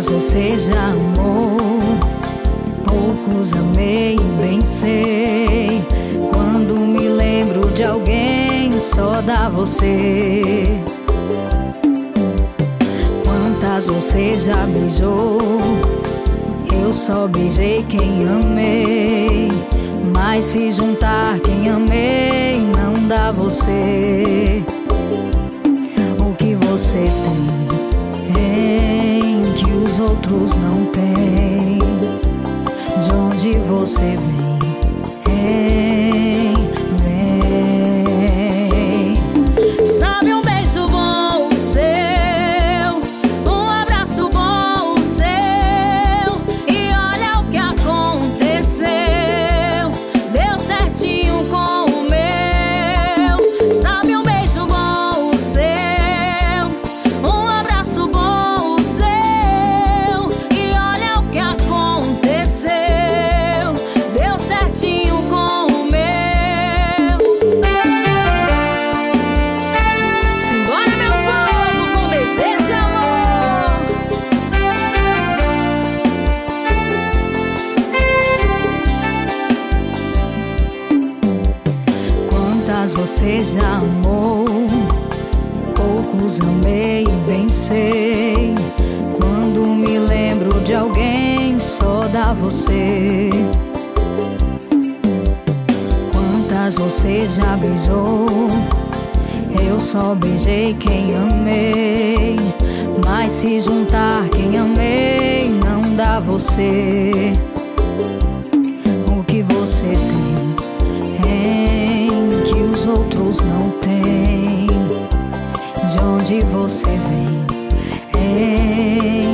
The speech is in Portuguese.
Quantas você já amou, poucos amei, bem sei. Quando me lembro de alguém, só dá você. Quantas você já beijou, eu só beijei quem amei. Mas se juntar quem amei, não dá você. O que você tem que os outros não têm. De onde você vem, sabe, um beijo bom seu, um abraço bom seu. E olha o que aconteceu, deu certinho com o meu. Sabe, um beijo bom seu, um abraço bom seu. E olha o que aconteceu, deu certinho com o meu. Simbora, meu povo, com desejo de amor. Quantas você já amou, poucos amei, bem sei. Quando me lembro de alguém, só dá você. Quantas você já beijou, eu só beijei quem amei. Mas se juntar quem amei, não dá você. O que você tem que os outros não têm. De onde você vem,